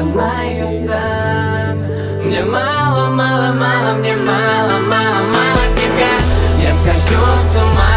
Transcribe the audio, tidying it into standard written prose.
знаю сам. Мне мало, мало, мало, мне мало, мало, мало тебя. Я схожу с ума.